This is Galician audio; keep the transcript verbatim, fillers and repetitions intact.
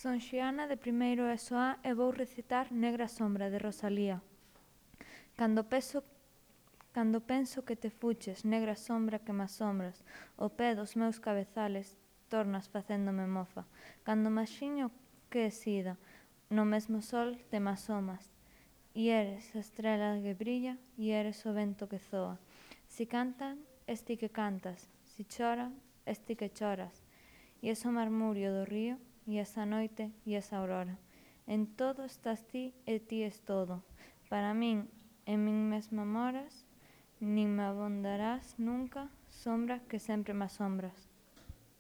Son Xiana de primeiro E S O A e vou recitar Negra sombra de Rosalía. Cando penso, cando penso que te fuches, negra sombra que me asombras, o pé dos meus cabezales tornas facéndome mofa. Cando imaxiño que he sido, no mesmo sol te me asomas, e eres a estrela que brilla, e eres o vento que zoa. Si cantan, es ti que cantas, si choran, es ti que choras, e es o marmurio do río, e esa noite, e esa aurora. En todo estás ti, e ti es todo. Para min, en min mesma moras, nin me abondarás nunca, sombra que sempre me asombras.